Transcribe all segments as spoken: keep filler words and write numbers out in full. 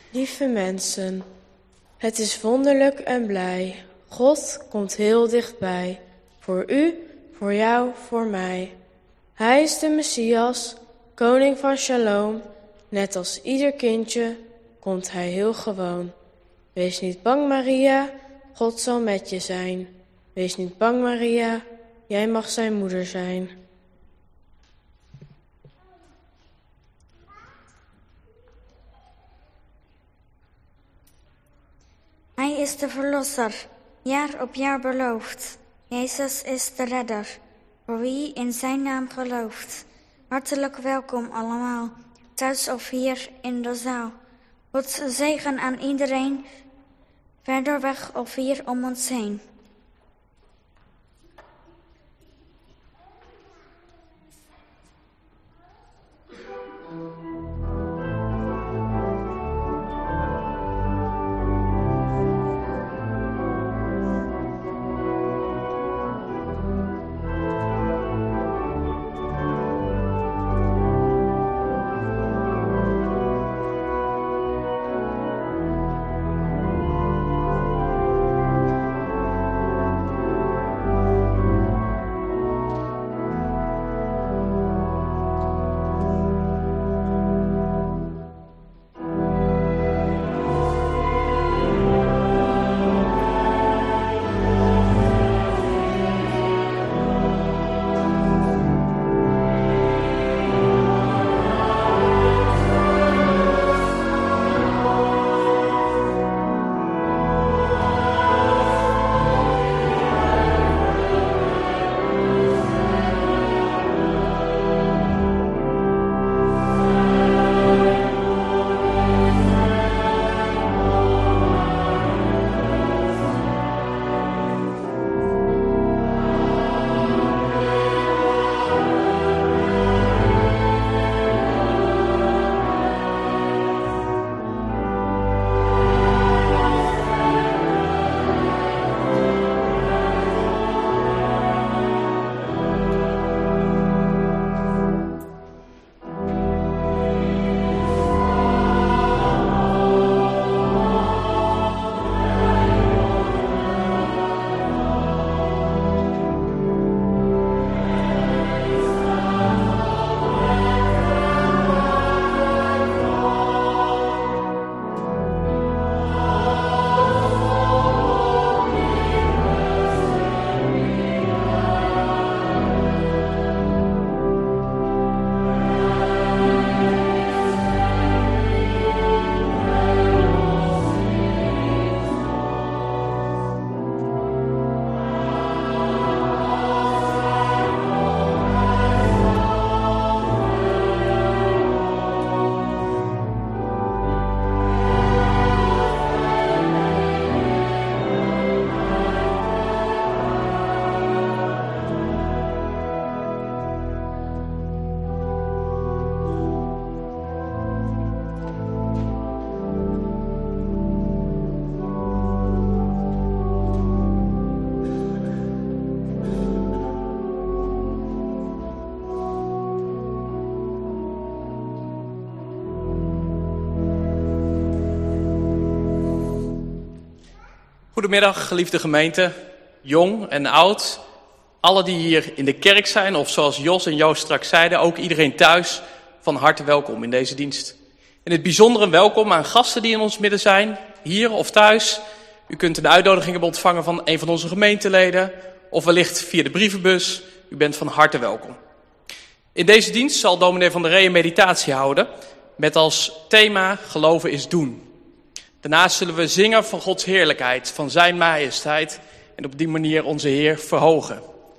Lieve mensen, het is wonderlijk en blij. God komt heel dichtbij. Voor u, voor jou, voor mij. Hij is de Messias, koning van Shalom. Net als ieder kindje komt hij heel gewoon. Wees niet bang, Maria, God zal met je zijn. Wees niet bang, Maria, jij mag zijn moeder zijn. Hij is de verlosser, jaar op jaar beloofd. Jezus is de redder, voor wie in zijn naam gelooft. Hartelijk welkom allemaal, thuis of hier in de zaal. Gods zegen aan iedereen, verder weg of hier om ons heen. Goedemiddag, geliefde gemeente, jong en oud. Alle die hier in de kerk zijn, of zoals Jos en Joost straks zeiden, ook iedereen thuis, van harte welkom in deze dienst. In het bijzonder een welkom aan gasten die in ons midden zijn, hier of thuis. U kunt een uitnodiging hebben ontvangen van een van onze gemeenteleden, of wellicht via de brievenbus. U bent van harte welkom. In deze dienst zal dominee Van der Ree een meditatie houden, met als thema geloven is doen. Daarnaast zullen we zingen van Gods heerlijkheid, van zijn majesteit en op die manier onze Heer verhogen.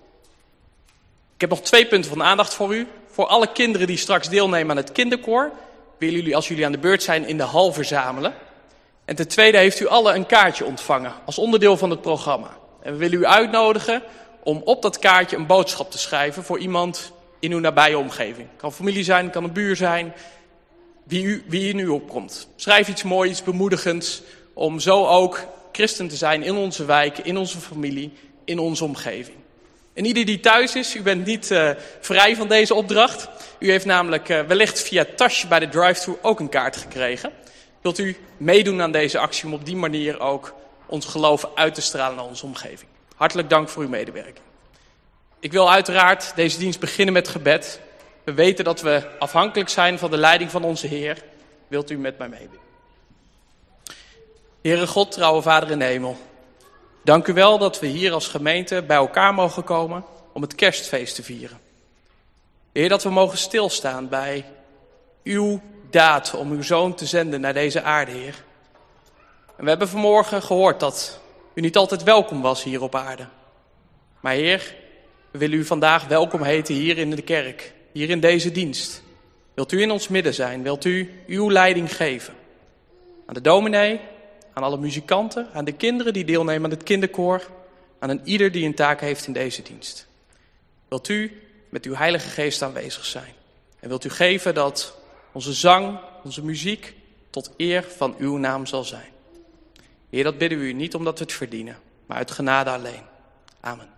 Ik heb nog twee punten van aandacht voor u. Voor alle kinderen die straks deelnemen aan het kinderkoor, willen jullie als jullie aan de beurt zijn in de hal verzamelen. En ten tweede heeft u alle een kaartje ontvangen als onderdeel van het programma. En we willen u uitnodigen om op dat kaartje een boodschap te schrijven voor iemand in uw nabije omgeving. Het kan familie zijn, het kan een buur zijn. Wie, u, wie in u opkomt. Schrijf iets moois, iets bemoedigends, om zo ook christen te zijn in onze wijk, in onze familie, in onze omgeving. En ieder die thuis is, u bent niet uh, vrij van deze opdracht. U heeft namelijk uh, wellicht via het tasje bij de drive-thru ook een kaart gekregen. Wilt u meedoen aan deze actie om op die manier ook ons geloof uit te stralen naar onze omgeving? Hartelijk dank voor uw medewerking. Ik wil uiteraard deze dienst beginnen met gebed. We weten dat we afhankelijk zijn van de leiding van onze Heer. Wilt u met mij meebidden? Heere God, trouwe Vader in de hemel. Dank u wel dat we hier als gemeente bij elkaar mogen komen om het kerstfeest te vieren. Heer, dat we mogen stilstaan bij uw daad om uw Zoon te zenden naar deze aarde, Heer. En we hebben vanmorgen gehoord dat u niet altijd welkom was hier op aarde. Maar Heer, we willen u vandaag welkom heten hier in de kerk, hier in deze dienst. Wilt u in ons midden zijn? Wilt u uw leiding geven? Aan de dominee, aan alle muzikanten, aan de kinderen die deelnemen aan het kinderkoor, aan een ieder die een taak heeft in deze dienst. Wilt u met uw Heilige Geest aanwezig zijn? En wilt u geven dat onze zang, onze muziek tot eer van uw naam zal zijn? Heer, dat bidden we u niet omdat we het verdienen, maar uit genade alleen. Amen.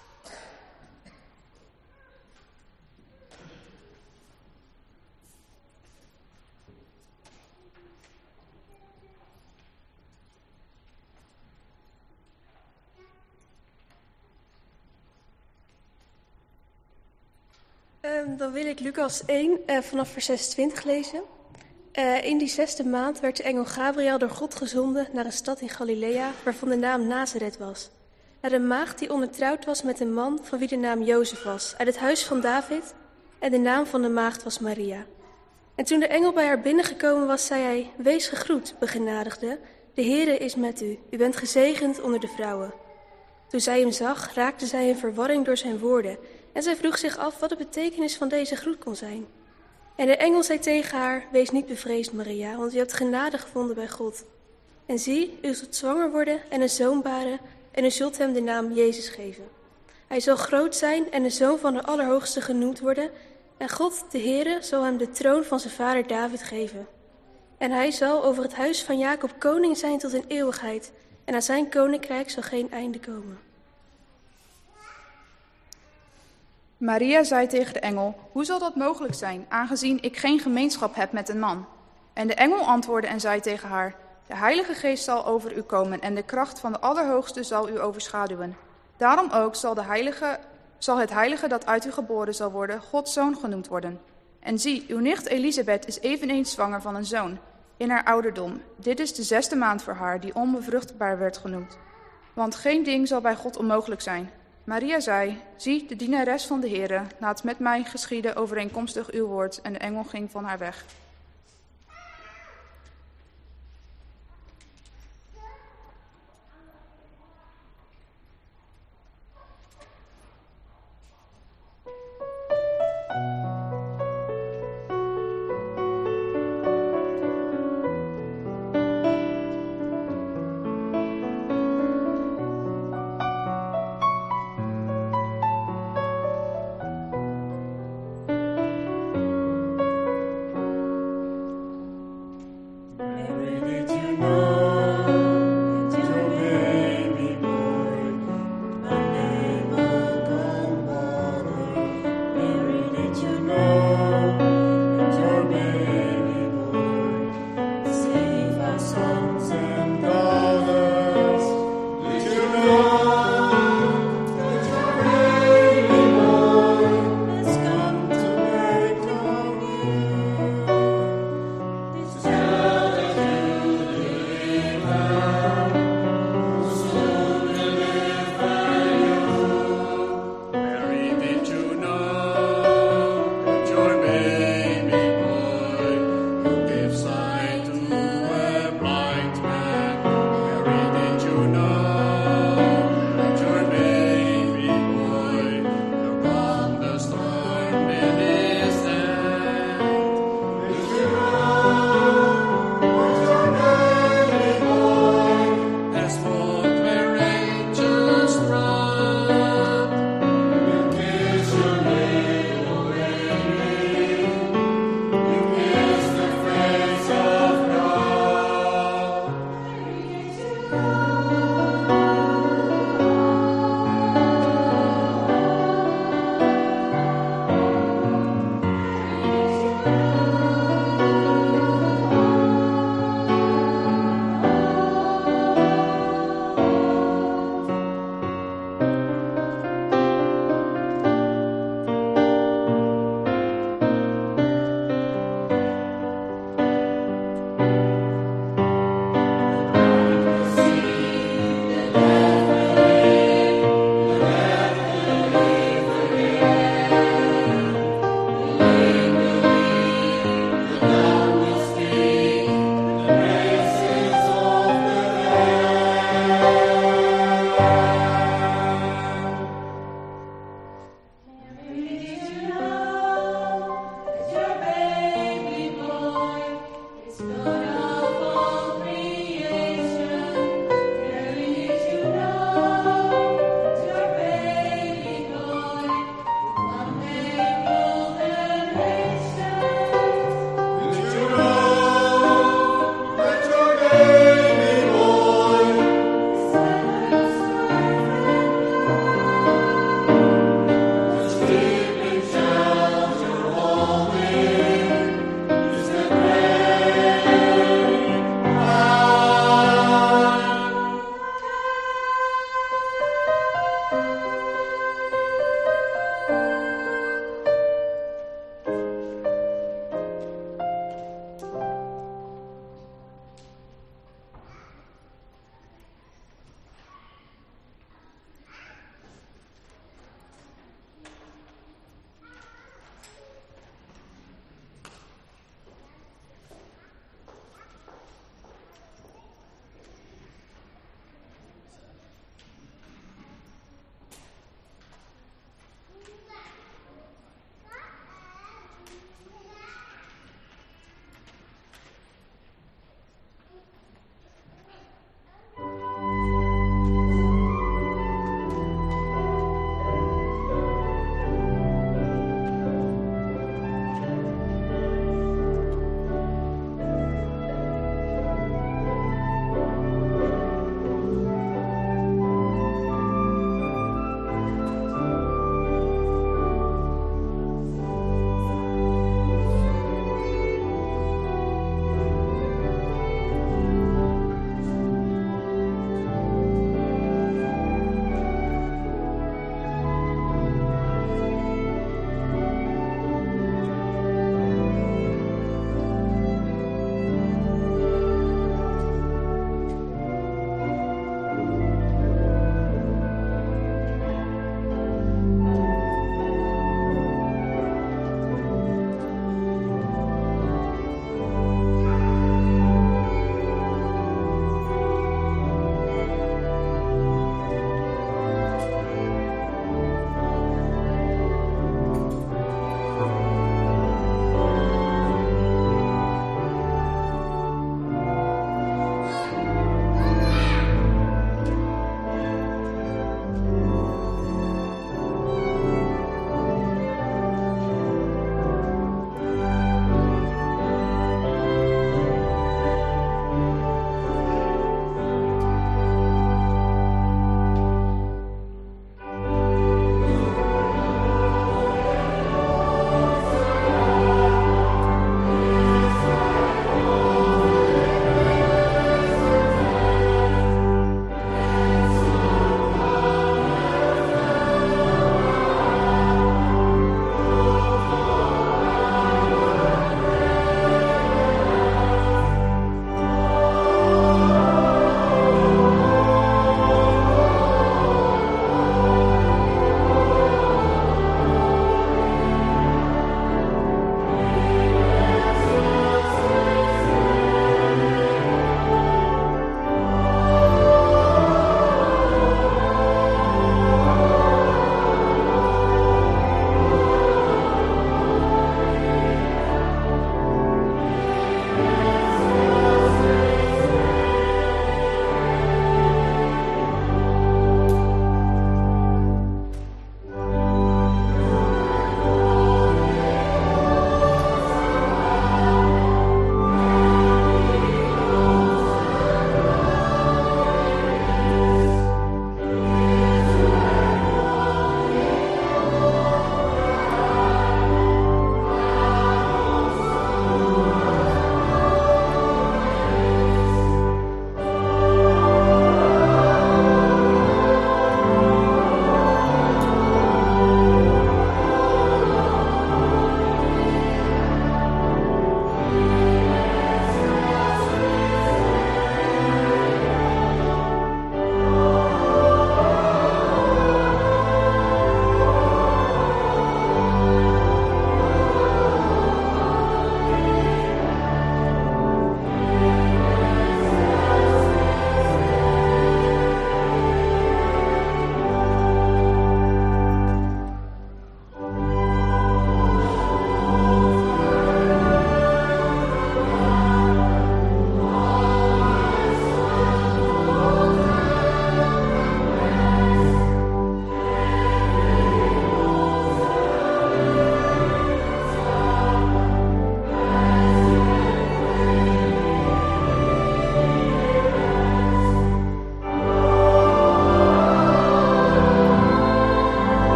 Um, dan wil ik Lucas één uh, vanaf vers zesentwintig lezen. Uh, in die zesde maand werd de engel Gabriel door God gezonden naar een stad in Galilea, waarvan de naam Nazareth was. Naar een maagd die ondertrouwd was met een man van wie de naam Jozef was, uit het huis van David, en de naam van de maagd was Maria. En toen de engel bij haar binnengekomen was, zei hij: Wees gegroet, begenadigde, de Heere is met u, u bent gezegend onder de vrouwen. Toen zij hem zag, raakte zij in verwarring door zijn woorden, en zij vroeg zich af wat de betekenis van deze groet kon zijn. En de engel zei tegen haar: Wees niet bevreesd, Maria, want u hebt genade gevonden bij God. En zie, u zult zwanger worden en een zoon baren, en u zult hem de naam Jezus geven. Hij zal groot zijn en de zoon van de Allerhoogste genoemd worden, en God, de Heere, zal hem de troon van zijn vader David geven. En hij zal over het huis van Jacob koning zijn tot in eeuwigheid, en aan zijn koninkrijk zal geen einde komen. Maria zei tegen de engel: Hoe zal dat mogelijk zijn, aangezien ik geen gemeenschap heb met een man? En de engel antwoordde en zei tegen haar: De Heilige Geest zal over u komen en de kracht van de Allerhoogste zal u overschaduwen. Daarom ook zal, de heilige, zal het heilige dat uit u geboren zal worden, Gods zoon genoemd worden. En zie, uw nicht Elisabeth is eveneens zwanger van een zoon, in haar ouderdom. Dit is de zesde maand voor haar, die onbevruchtbaar werd genoemd. Want geen ding zal bij God onmogelijk zijn. Maria zei: Zie, de dienares van de Heere, laat met mij geschieden overeenkomstig uw woord. En de engel ging van haar weg.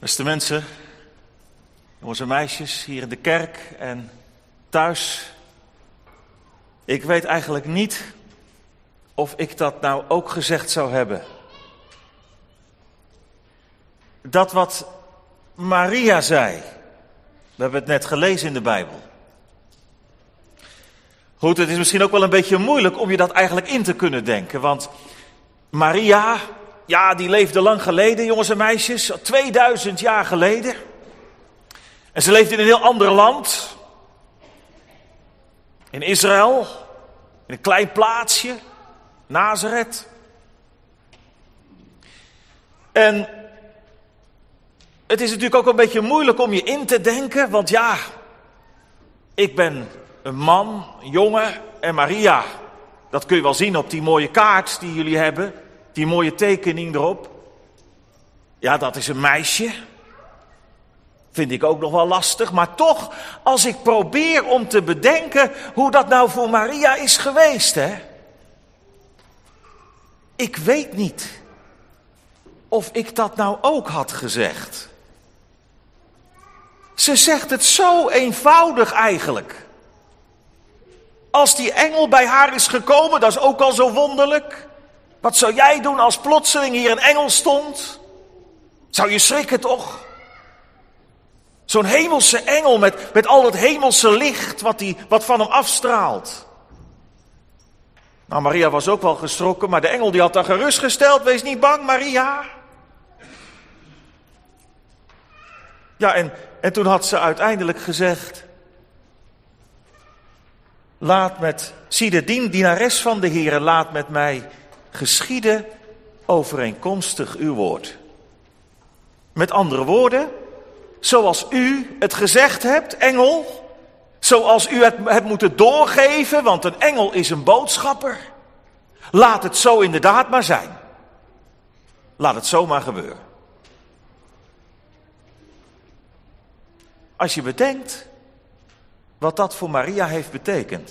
Beste mensen, jongens en meisjes, hier in de kerk en thuis. Ik weet eigenlijk niet of ik dat nou ook gezegd zou hebben. Dat wat Maria zei, we hebben het net gelezen in de Bijbel. Goed, het is misschien ook wel een beetje moeilijk om je dat eigenlijk in te kunnen denken, want Maria, ja, die leefde lang geleden, jongens en meisjes, tweeduizend jaar geleden. En ze leefde in een heel ander land. In Israël, in een klein plaatsje, Nazareth. En het is natuurlijk ook een beetje moeilijk om je in te denken, want ja, ik ben een man, een jongen en Maria, dat kun je wel zien op die mooie kaart die jullie hebben, die mooie tekening erop. Ja, dat is een meisje. Vind ik ook nog wel lastig, maar toch, als ik probeer om te bedenken hoe dat nou voor Maria is geweest, hè. Ik weet niet of ik dat nou ook had gezegd. Ze zegt het zo eenvoudig eigenlijk. Als die engel bij haar is gekomen, dat is ook al zo wonderlijk. Wat zou jij doen als plotseling hier een engel stond? Zou je schrikken toch? Zo'n hemelse engel met, met al het hemelse licht wat, die, wat van hem afstraalt. Nou, Maria was ook wel geschrokken, maar de engel die had haar gerustgesteld. Wees niet bang, Maria. Ja, en, en toen had ze uiteindelijk gezegd: Laat met, zie de dien, dienares van de Heere, laat met mij geschieden overeenkomstig uw woord. Met andere woorden, zoals u het gezegd hebt, engel, zoals u het hebt moeten doorgeven, want een engel is een boodschapper. Laat het zo inderdaad maar zijn. Laat het zo maar gebeuren. Als je bedenkt wat dat voor Maria heeft betekend.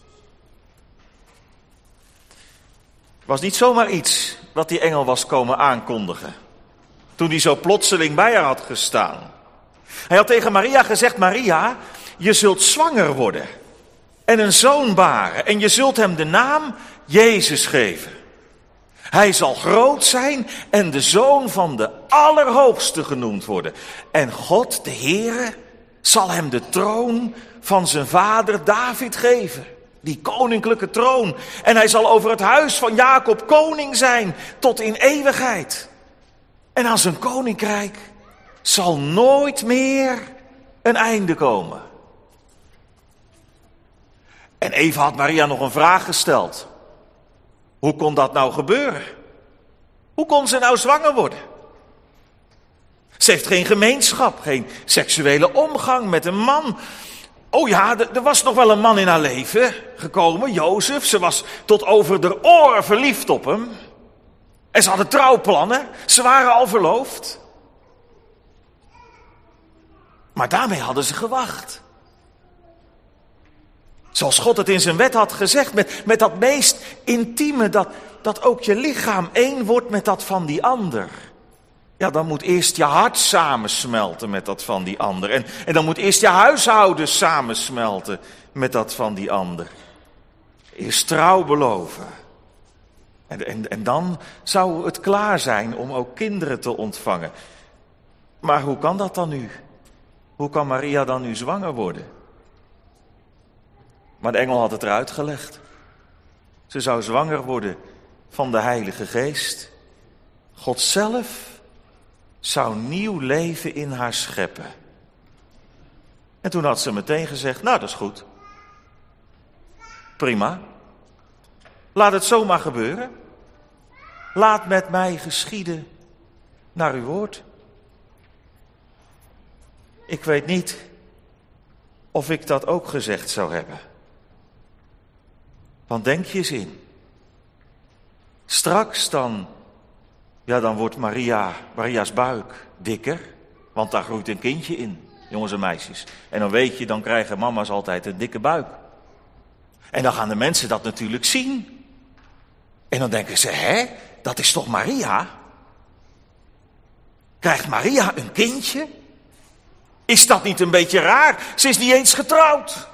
Het was niet zomaar iets wat die engel was komen aankondigen, toen hij zo plotseling bij haar had gestaan. Hij had tegen Maria gezegd: Maria, je zult zwanger worden en een zoon baren en je zult hem de naam Jezus geven. Hij zal groot zijn en de zoon van de Allerhoogste genoemd worden. En God, de Heere, zal hem de troon van zijn vader David geven. Die koninklijke troon. En hij zal over het huis van Jacob koning zijn tot in eeuwigheid. En aan zijn koninkrijk zal nooit meer een einde komen. En even had Maria nog een vraag gesteld. Hoe kon dat nou gebeuren? Hoe kon ze nou zwanger worden? Ze heeft geen gemeenschap, geen seksuele omgang met een man. Oh ja, er was nog wel een man in haar leven gekomen, Jozef. Ze was tot over de oren verliefd op hem. En ze hadden trouwplannen, ze waren al verloofd. Maar daarmee hadden ze gewacht. Zoals God het in zijn wet had gezegd, met, met dat meest intieme, dat, dat ook je lichaam één wordt met dat van die ander. Ja, dan moet eerst je hart samensmelten met dat van die ander. En, en dan moet eerst je huishouden samensmelten met dat van die ander. Eerst trouw beloven. En, en, en dan zou het klaar zijn om ook kinderen te ontvangen. Maar hoe kan dat dan nu? Hoe kan Maria dan nu zwanger worden? Maar de engel had het eruit gelegd. Ze zou zwanger worden van de Heilige Geest. God zelf zou nieuw leven in haar scheppen. En toen had ze meteen gezegd: nou, dat is goed. Prima. Laat het zomaar gebeuren. Laat met mij geschieden naar uw woord. Ik weet niet of ik dat ook gezegd zou hebben. Want denk je eens in. Straks dan, ja, dan wordt Maria, Maria's buik dikker. Want daar groeit een kindje in, jongens en meisjes. En dan weet je, dan krijgen mama's altijd een dikke buik. En dan gaan de mensen dat natuurlijk zien. En dan denken ze: hè, dat is toch Maria? Krijgt Maria een kindje? Is dat niet een beetje raar? Ze is niet eens getrouwd.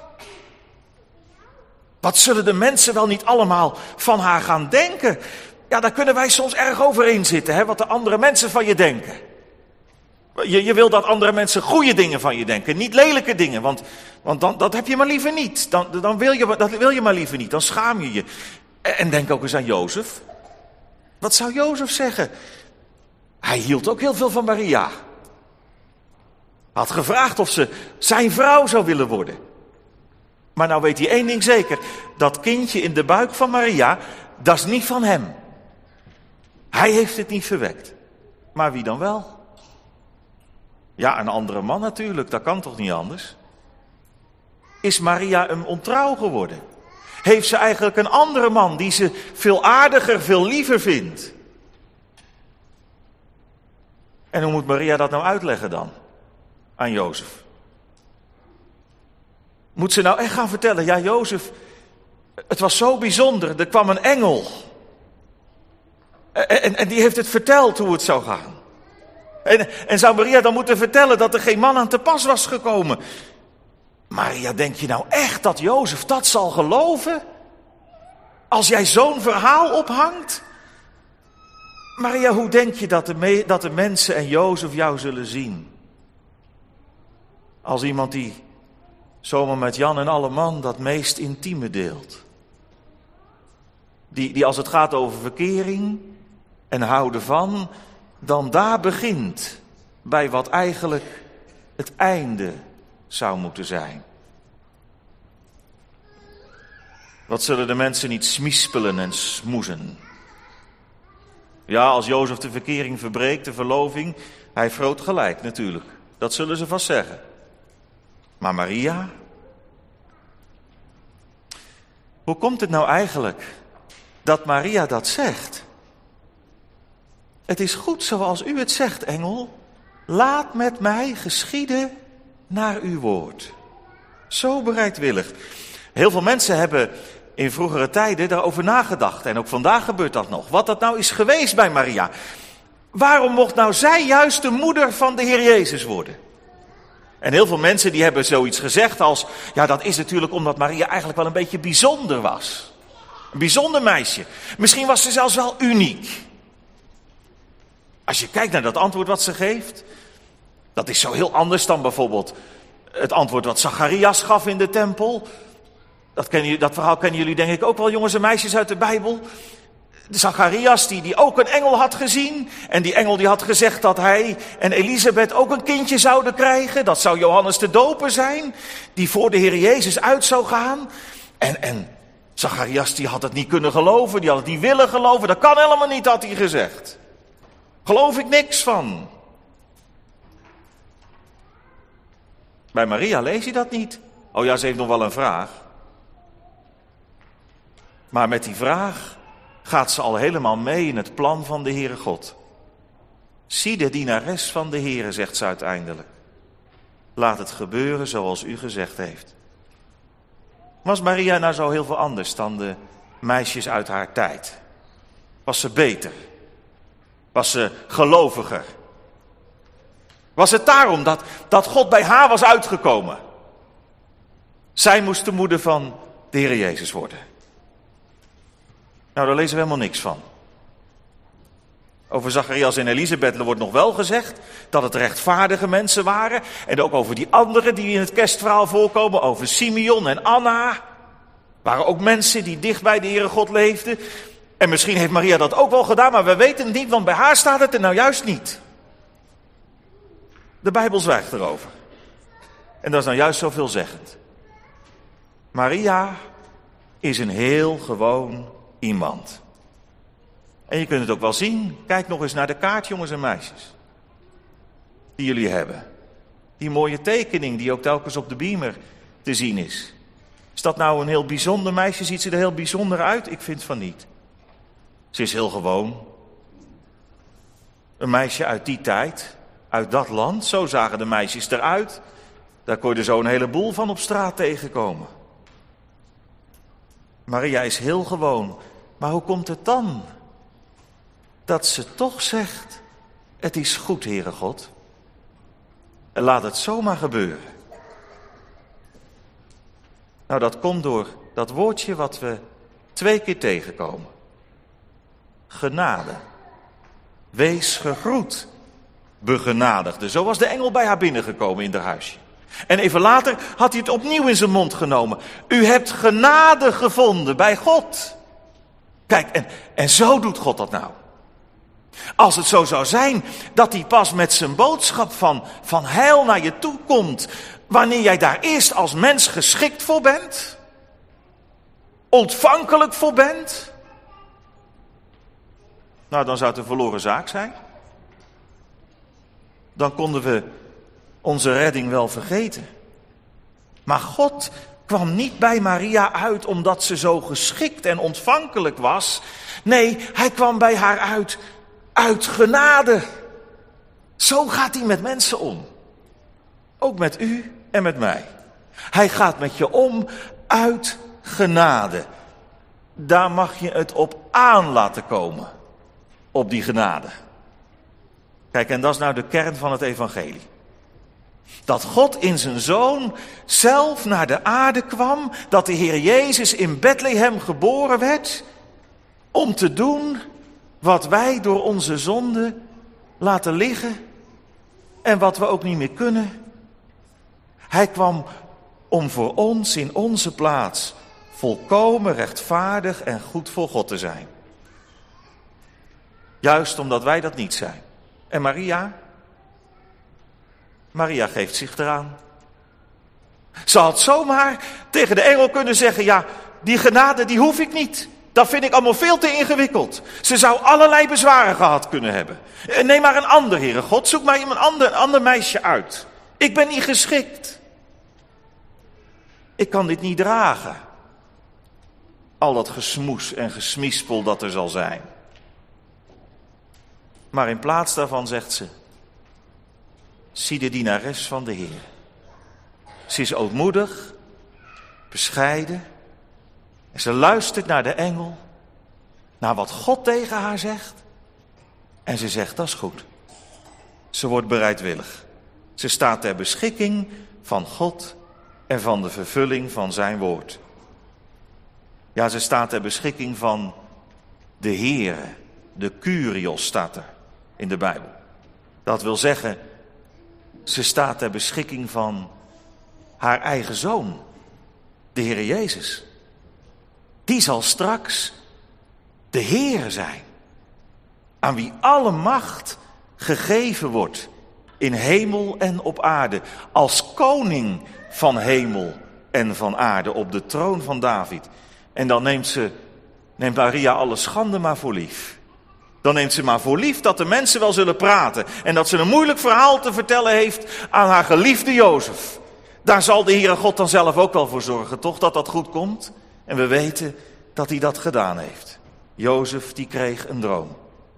Wat zullen de mensen wel niet allemaal van haar gaan denken? Ja, daar kunnen wij soms erg over inzitten, hè, wat de andere mensen van je denken. Je, je wil dat andere mensen goede dingen van je denken, niet lelijke dingen, want, want dan, dat heb je maar liever niet. Dan, dan wil je, dat wil je maar liever niet, dan schaam je je. En denk ook eens aan Jozef. Wat zou Jozef zeggen? Hij hield ook heel veel van Maria. Had gevraagd of ze zijn vrouw zou willen worden. Maar nou weet hij één ding zeker. Dat kindje in de buik van Maria, dat is niet van hem. Hij heeft het niet verwekt. Maar wie dan wel? Ja, een andere man natuurlijk, dat kan toch niet anders? Is Maria hem ontrouw geworden? Heeft ze eigenlijk een andere man die ze veel aardiger, veel liever vindt? En hoe moet Maria dat nou uitleggen dan aan Jozef? Moet ze nou echt gaan vertellen, ja Jozef, het was zo bijzonder, er kwam een engel. En, en, en die heeft het verteld hoe het zou gaan. En, en zou Maria dan moeten vertellen dat er geen man aan te pas was gekomen? Maria, denk je nou echt dat Jozef dat zal geloven? Als jij zo'n verhaal ophangt? Maria, hoe denk je dat de, me, dat de mensen en Jozef jou zullen zien? Als iemand die zomaar met Jan en alle man dat meest intieme deelt. Die, die als het gaat over verkering en houden van, dan daar begint bij wat eigenlijk het einde zou moeten zijn. Wat zullen de mensen niet smispelen en smoezen? Ja, als Jozef de verkering verbreekt, de verloving, hij heeft groot gelijk natuurlijk. Dat zullen ze vast zeggen. Maar Maria? Hoe komt het nou eigenlijk dat Maria dat zegt? Het is goed zoals u het zegt, engel. Laat met mij geschieden naar uw woord. Zo bereidwillig. Heel veel mensen hebben in vroegere tijden daarover nagedacht. En ook vandaag gebeurt dat nog. Wat dat nou is geweest bij Maria. Waarom mocht nou zij juist de moeder van de Heer Jezus worden? En heel veel mensen die hebben zoiets gezegd als, ja, dat is natuurlijk omdat Maria eigenlijk wel een beetje bijzonder was. Een bijzonder meisje. Misschien was ze zelfs wel uniek. Als je kijkt naar dat antwoord wat ze geeft, dat is zo heel anders dan bijvoorbeeld het antwoord wat Zacharias gaf in de tempel. Dat, kennen, dat verhaal kennen jullie denk ik ook wel, jongens en meisjes uit de Bijbel. De Zacharias die, die ook een engel had gezien. En die engel die had gezegd dat hij en Elisabeth ook een kindje zouden krijgen. Dat zou Johannes de Doper zijn. Die voor de Heer Jezus uit zou gaan. En, en Zacharias die had het niet kunnen geloven. Die had het niet willen geloven. Dat kan helemaal niet, had hij gezegd. Geloof ik niks van. Bij Maria lees je dat niet. Oh ja, ze heeft nog wel een vraag. Maar met die vraag gaat ze al helemaal mee in het plan van de Heere God. Zie de dienares van de Heere, zegt ze uiteindelijk. Laat het gebeuren zoals u gezegd heeft. Was Maria nou zo heel veel anders dan de meisjes uit haar tijd? Was ze beter? Was ze geloviger? Was het daarom dat, dat God bij haar was uitgekomen? Zij moest de moeder van de Heer Jezus worden. Nou, daar lezen we helemaal niks van. Over Zacharias en Elisabeth wordt nog wel gezegd dat het rechtvaardige mensen waren. En ook over die anderen die in het kerstverhaal voorkomen, over Simeon en Anna. Waren ook mensen die dicht bij de Heere God leefden. En misschien heeft Maria dat ook wel gedaan, maar we weten het niet, want bij haar staat het er nou juist niet. De Bijbel zwijgt erover. En dat is nou juist zo veelzeggend. Maria is een heel gewoon iemand. En je kunt het ook wel zien. Kijk nog eens naar de kaart, jongens en meisjes. Die jullie hebben. Die mooie tekening die ook telkens op de beamer te zien is. Is dat nou een heel bijzonder meisje? Ziet ze er heel bijzonder uit? Ik vind van niet. Ze is heel gewoon. Een meisje uit die tijd, uit dat land. Zo zagen de meisjes eruit. Daar kon je er zo een heleboel van op straat tegenkomen. Maria is heel gewoon. Maar hoe komt het dan dat ze toch zegt Het is goed, Heere God. En laat het zomaar gebeuren. Nou, dat komt door dat woordje wat we twee keer tegenkomen. Genade. Wees gegroet, begenadigde. Zo was de engel bij haar binnengekomen in haar huisje. En even later had hij het opnieuw in zijn mond genomen. U hebt genade gevonden bij God. Kijk, en, en zo doet God dat nou. Als het zo zou zijn dat hij pas met zijn boodschap van, van heil naar je toe komt, wanneer jij daar eerst als mens geschikt voor bent, ontvankelijk voor bent, nou dan zou het een verloren zaak zijn. Dan konden we onze redding wel vergeten. Maar God kwam niet bij Maria uit omdat ze zo geschikt en ontvankelijk was. Nee, hij kwam bij haar uit uit genade. Zo gaat hij met mensen om. Ook met u en met mij. Hij gaat met je om uit genade. Daar mag je het op aan laten komen. Op die genade. Kijk, en dat is nou de kern van het evangelie. Dat God in zijn Zoon zelf naar de aarde kwam. Dat de Heer Jezus in Bethlehem geboren werd. Om te doen wat wij door onze zonde laten liggen. En wat we ook niet meer kunnen. Hij kwam om voor ons in onze plaats volkomen rechtvaardig en goed voor God te zijn. Juist omdat wij dat niet zijn. En Maria? Maria geeft zich eraan. Ze had zomaar tegen de engel kunnen zeggen, ja, die genade die hoef ik niet. Dat vind ik allemaal veel te ingewikkeld. Ze zou allerlei bezwaren gehad kunnen hebben. Neem maar een ander, Heere God. Zoek maar een ander, een ander meisje uit. Ik ben niet geschikt. Ik kan dit niet dragen. Al dat gesmoes en gesmispel dat er zal zijn. Maar in plaats daarvan zegt ze, zie de dienares van de Heer. Ze is ootmoedig, bescheiden. En ze luistert naar de engel, naar wat God tegen haar zegt. En ze zegt, dat is goed. Ze wordt bereidwillig. Ze staat ter beschikking van God en van de vervulling van zijn woord. Ja, ze staat ter beschikking van de Heere. De Kyrios staat er in de Bijbel. Dat wil zeggen, ze staat ter beschikking van haar eigen Zoon, de Heere Jezus. Die zal straks de Heere zijn, aan wie alle macht gegeven wordt in hemel en op aarde, als koning van hemel en van aarde op de troon van David. En dan neemt ze, neemt Maria alle schande maar voor lief. Dan neemt ze maar voor lief dat de mensen wel zullen praten en dat ze een moeilijk verhaal te vertellen heeft aan haar geliefde Jozef. Daar zal de Heere God dan zelf ook wel voor zorgen, toch, dat dat goed komt? En we weten dat hij dat gedaan heeft. Jozef die kreeg een droom.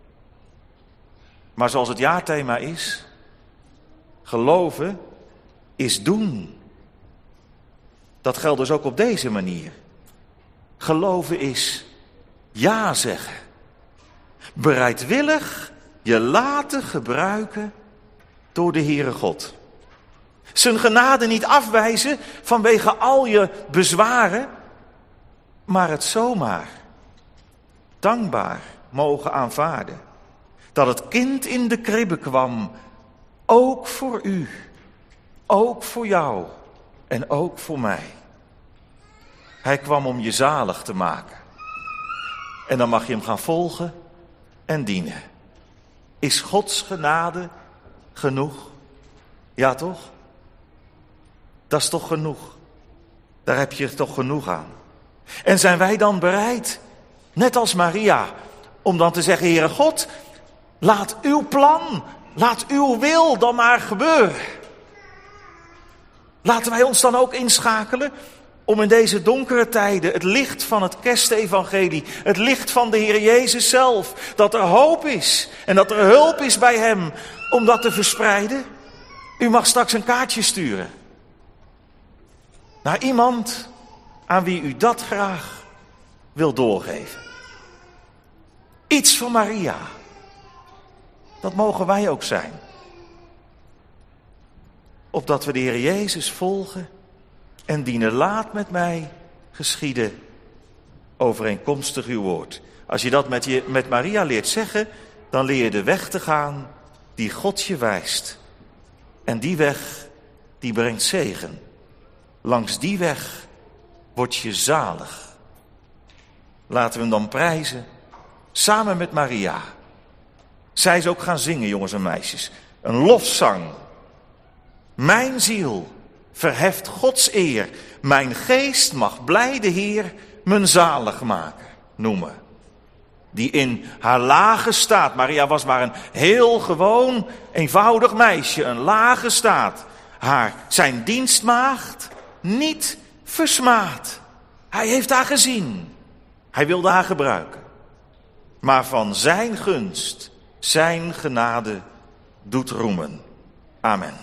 Maar zoals het jaarthema is, geloven is doen. Dat geldt dus ook op deze manier. Geloven is ja zeggen. Bereidwillig je laten gebruiken door de Heere God. Zijn genade niet afwijzen vanwege al je bezwaren, maar het zomaar dankbaar mogen aanvaarden. Dat het kind in de kribbe kwam, ook voor u, ook voor jou en ook voor mij. Hij kwam om je zalig te maken. En dan mag je hem gaan volgen en dienen. Is Gods genade genoeg? Ja toch? Dat is toch genoeg? Daar heb je toch genoeg aan. En zijn wij dan bereid, net als Maria, om dan te zeggen, Heere God, laat uw plan, laat uw wil dan maar gebeuren. Laten wij ons dan ook inschakelen om in deze donkere tijden het licht van het kerstevangelie, het licht van de Heer Jezus zelf, dat er hoop is en dat er hulp is bij hem om dat te verspreiden. U mag straks een kaartje sturen naar iemand aan wie u dat graag wil doorgeven. Iets van Maria. Dat mogen wij ook zijn. Opdat we de Heer Jezus volgen en dienen, laat met mij geschieden overeenkomstig uw woord. Als je dat met, je, met Maria leert zeggen, dan leer je de weg te gaan die God je wijst. En die weg, die brengt zegen. Langs die weg word je zalig. Laten we hem dan prijzen, samen met Maria. Zij is ook gaan zingen, jongens en meisjes. Een lofzang. Mijn ziel verheft Gods eer. Mijn geest mag blij de Heer mijn zaligmaker noemen. Die in haar lage staat, Maria was maar een heel gewoon, eenvoudig meisje, een lage staat, haar zijn dienstmaagd niet versmaad. Hij heeft haar gezien. Hij wilde haar gebruiken. Maar van zijn gunst, zijn genade doet roemen. Amen.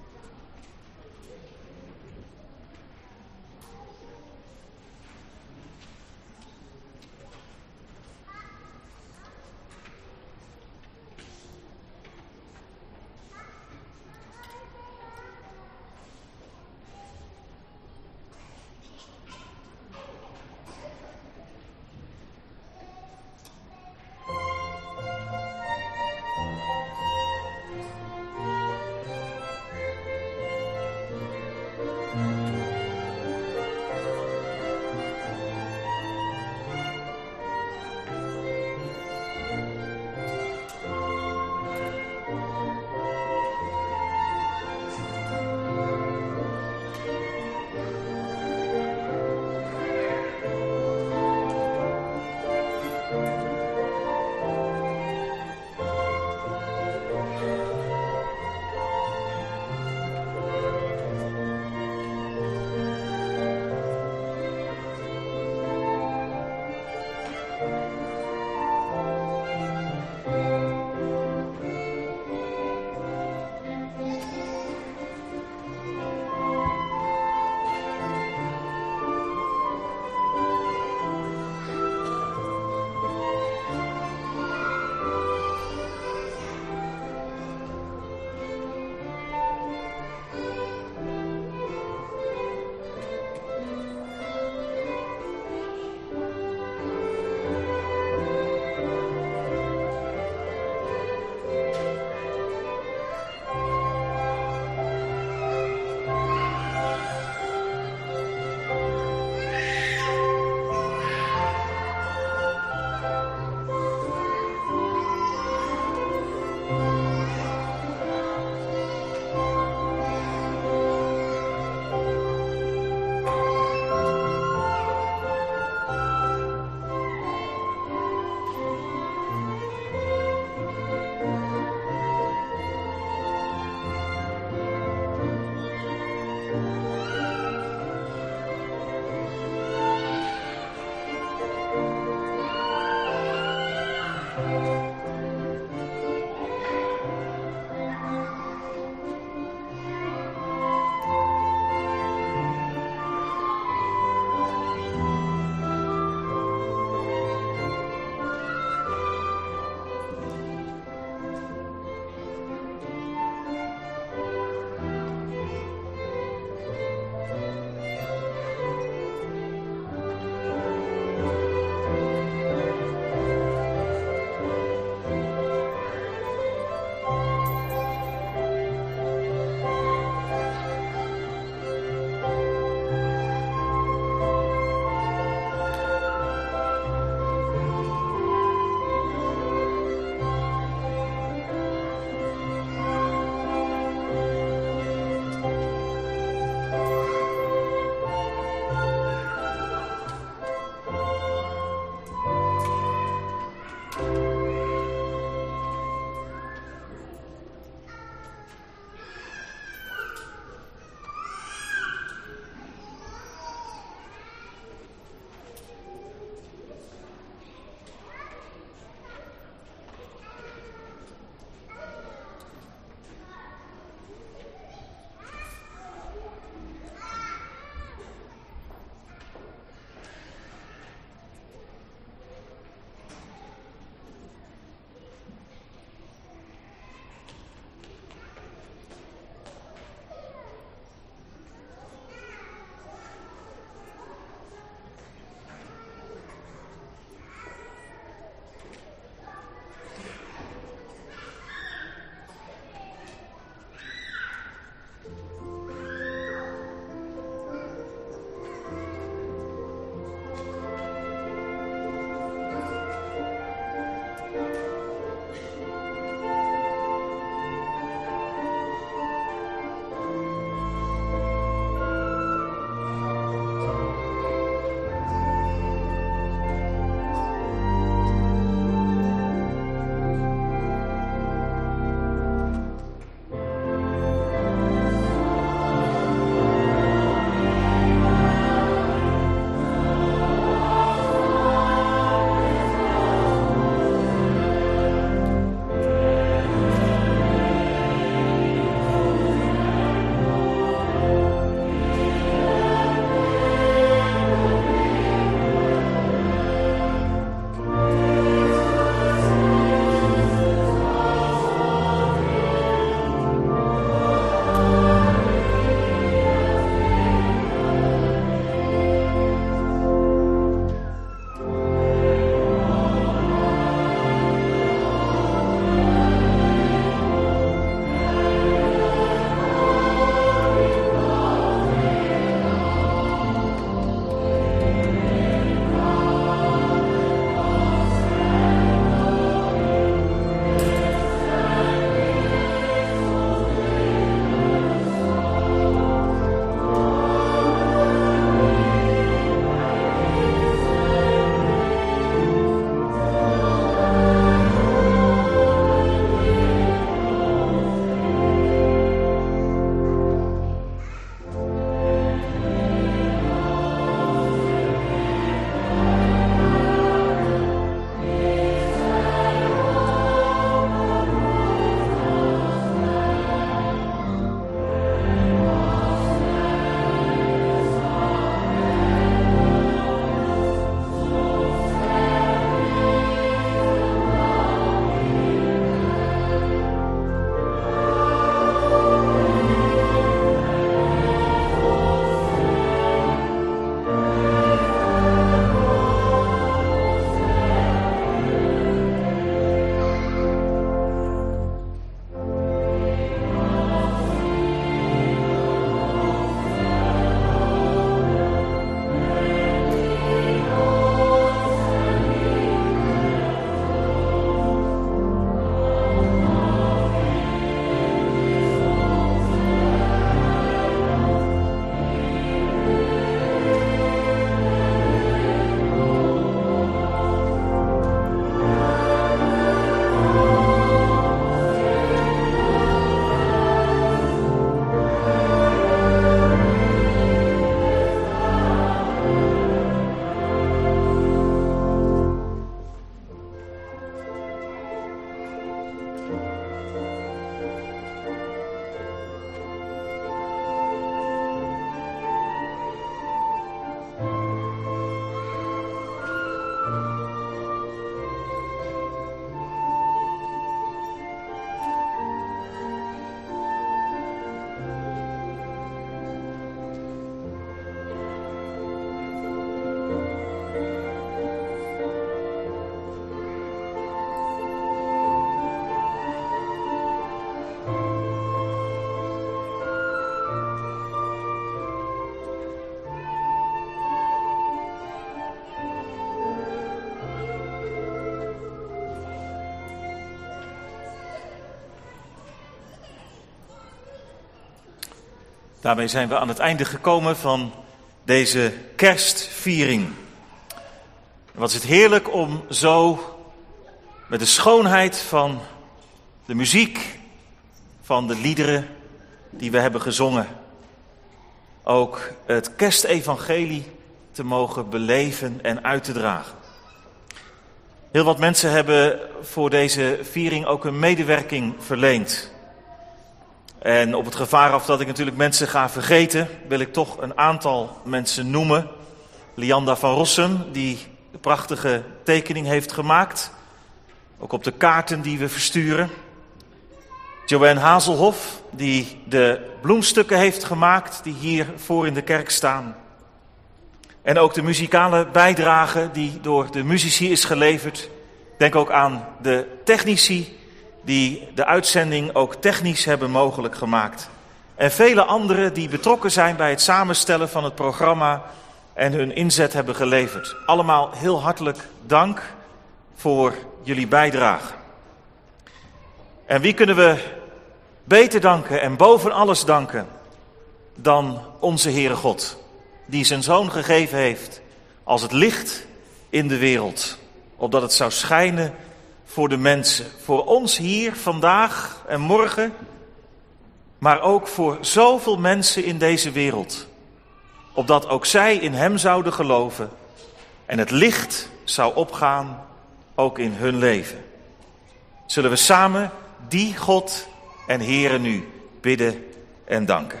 Daarmee zijn we aan het einde gekomen van deze kerstviering. Wat is het heerlijk om zo met de schoonheid van de muziek, van de liederen die we hebben gezongen, ook het kerstevangelie te mogen beleven en uit te dragen. Heel wat mensen hebben voor deze viering ook een medewerking verleend. En op het gevaar af dat ik natuurlijk mensen ga vergeten, wil ik toch een aantal mensen noemen. Lianda van Rossum, die de prachtige tekening heeft gemaakt. Ook op de kaarten die we versturen. Joanne Hazelhoff, die de bloemstukken heeft gemaakt, die hier voor in de kerk staan. En ook de muzikale bijdrage die door de muzici is geleverd. Denk ook aan de technici die de uitzending ook technisch hebben mogelijk gemaakt. En vele anderen die betrokken zijn bij het samenstellen van het programma en hun inzet hebben geleverd. Allemaal heel hartelijk dank voor jullie bijdrage. En wie kunnen we beter danken en boven alles danken dan onze Heere God, die zijn Zoon gegeven heeft als het licht in de wereld, opdat het zou schijnen voor de mensen, voor ons hier vandaag en morgen, maar ook voor zoveel mensen in deze wereld, opdat ook zij in hem zouden geloven en het licht zou opgaan ook in hun leven. Zullen we samen die God en Heere nu bidden en danken.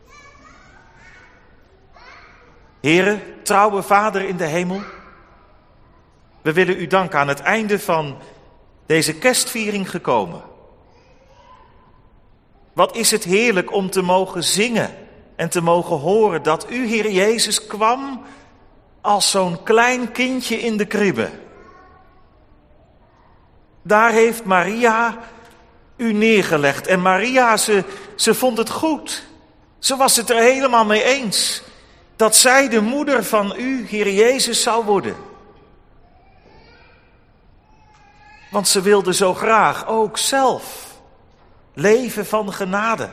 Heere, trouwe Vader in de hemel, we willen u danken aan het einde van deze kerstviering gekomen. Wat is het heerlijk om te mogen zingen en te mogen horen dat u, Heer Jezus, kwam als zo'n klein kindje in de kribbe. Daar heeft Maria u neergelegd en Maria, ze, ze vond het goed. Ze was het er helemaal mee eens dat zij de moeder van u, Heer Jezus, zou worden. Want ze wilde zo graag ook zelf leven van genade.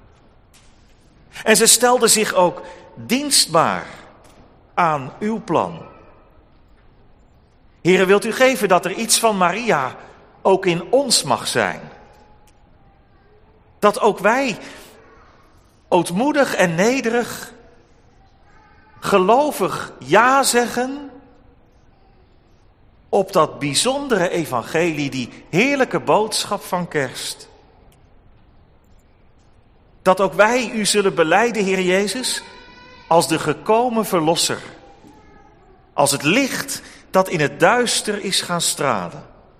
En ze stelde zich ook dienstbaar aan uw plan. Heere, wilt u geven dat er iets van Maria ook in ons mag zijn? Dat ook wij ootmoedig en nederig, gelovig ja zeggen op dat bijzondere evangelie, die heerlijke boodschap van kerst. Dat ook wij u zullen belijden, Heer Jezus, als de gekomen verlosser. Als het licht dat in het duister is gaan stralen.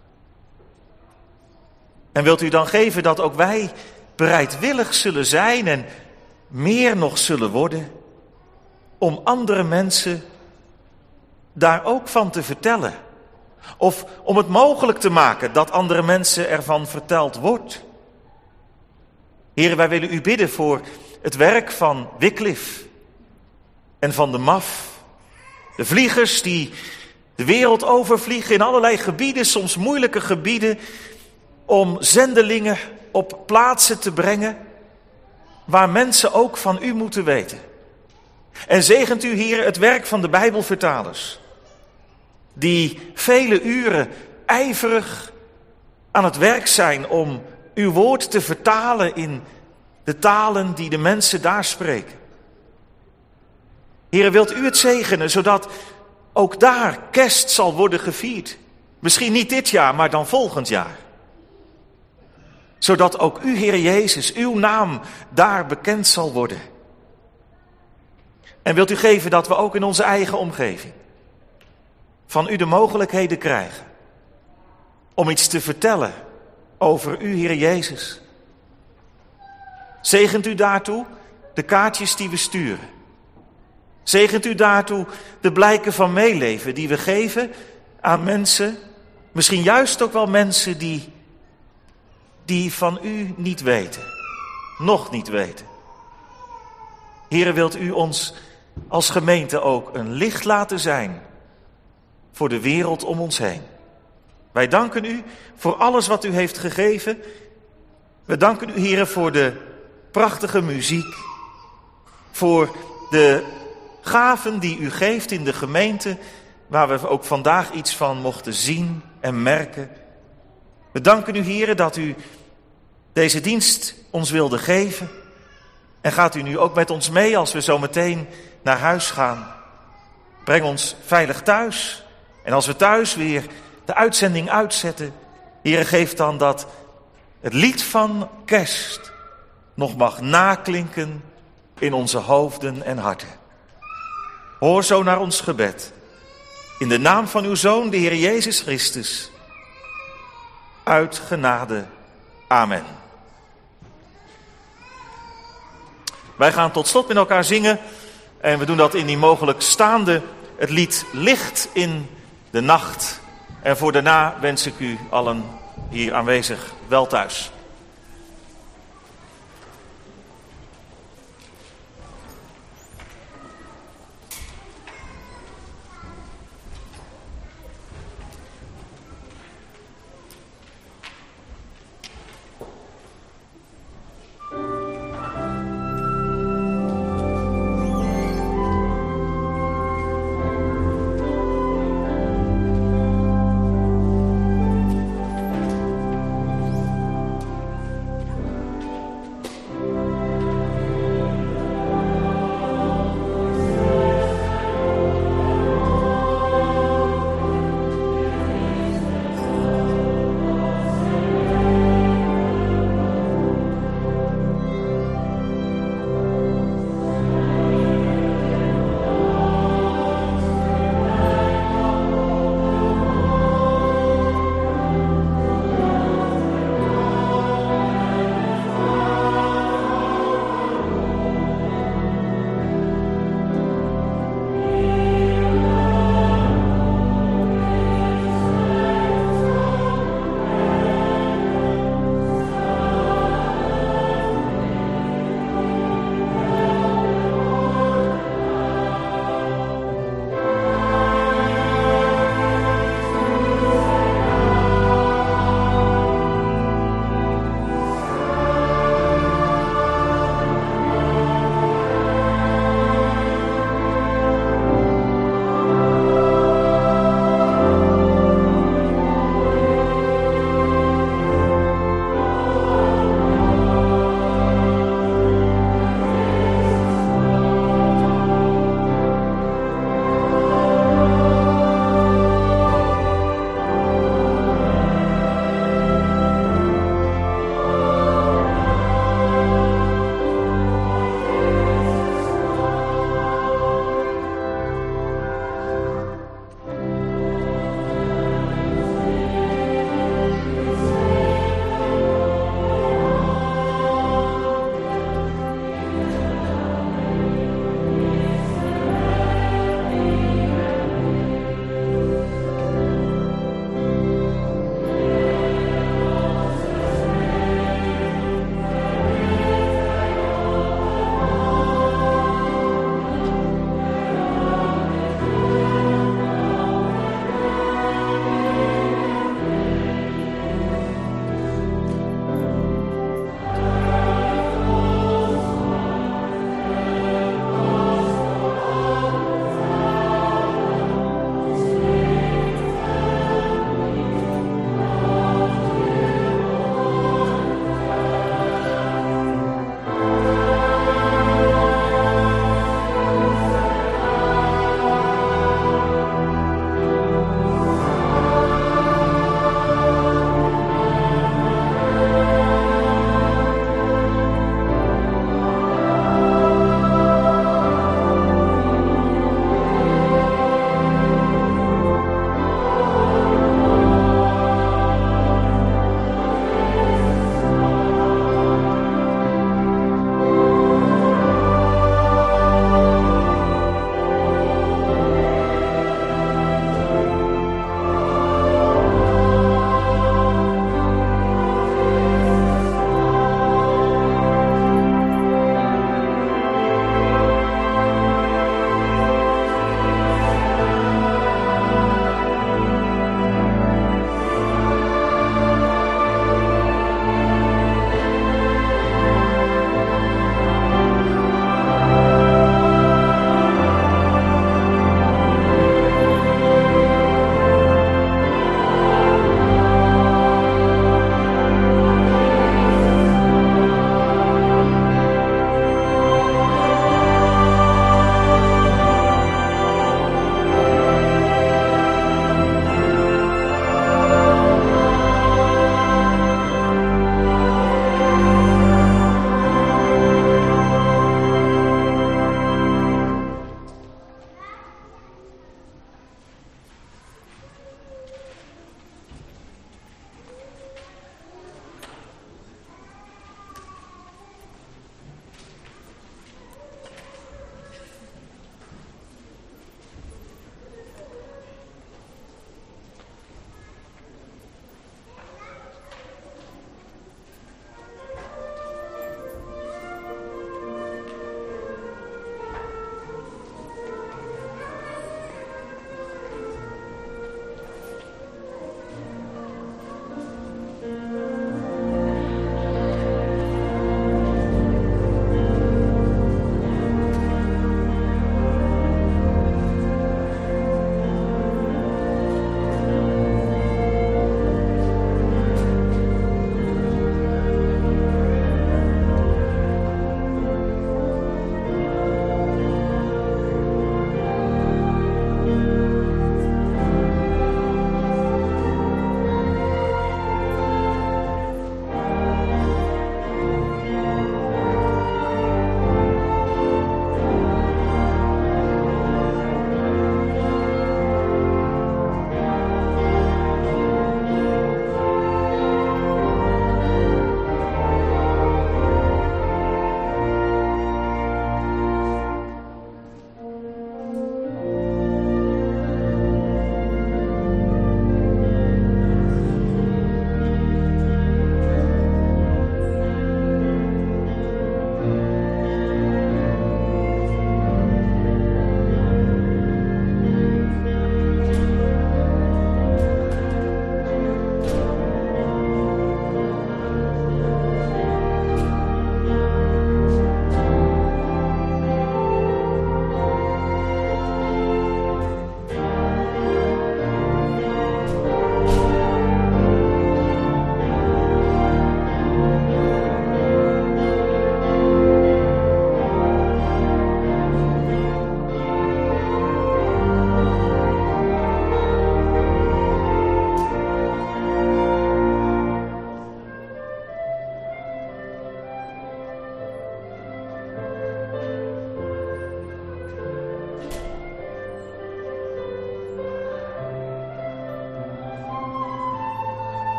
En wilt u dan geven dat ook wij bereidwillig zullen zijn en meer nog zullen worden om andere mensen daar ook van te vertellen. Of om het mogelijk te maken dat andere mensen ervan verteld wordt. Heer, wij willen u bidden voor het werk van Wycliffe en van de M A F. De vliegers die de wereld overvliegen in allerlei gebieden, soms moeilijke gebieden, om zendelingen op plaatsen te brengen waar mensen ook van u moeten weten. En zegent u, Heer, het werk van de Bijbelvertalers, die vele uren ijverig aan het werk zijn om uw woord te vertalen in de talen die de mensen daar spreken. Heer, wilt u het zegenen, zodat ook daar kerst zal worden gevierd. Misschien niet dit jaar, maar dan volgend jaar. Zodat ook u, Heer Jezus, uw naam daar bekend zal worden. En wilt u geven dat we ook in onze eigen omgeving van u de mogelijkheden krijgen om iets te vertellen over u, Heer Jezus. Zegent u daartoe de kaartjes die we sturen. Zegent u daartoe de blijken van meeleven die we geven aan mensen, misschien juist ook wel mensen die, die van u niet weten, nog niet weten. Heere, wilt u ons als gemeente ook een licht laten zijn voor de wereld om ons heen. Wij danken u voor alles wat u heeft gegeven. We danken u, Heere, voor de prachtige muziek. voor de gaven die u geeft in de gemeente, waar we ook vandaag iets van mochten zien en merken. We danken u, Heere, dat u deze dienst ons wilde geven. En gaat u nu ook met ons mee als we zo meteen naar huis gaan. Breng ons veilig thuis. En als we thuis weer de uitzending uitzetten, Heere, geef dan dat het lied van kerst nog mag naklinken in onze hoofden en harten. Hoor zo naar ons gebed. In de naam van uw Zoon, de Heer Jezus Christus. Uit genade. Amen. Wij gaan tot slot met elkaar zingen. En we doen dat in die mogelijk staande. Het lied Licht in de nacht. En voor daarna wens ik u allen hier aanwezig wel thuis.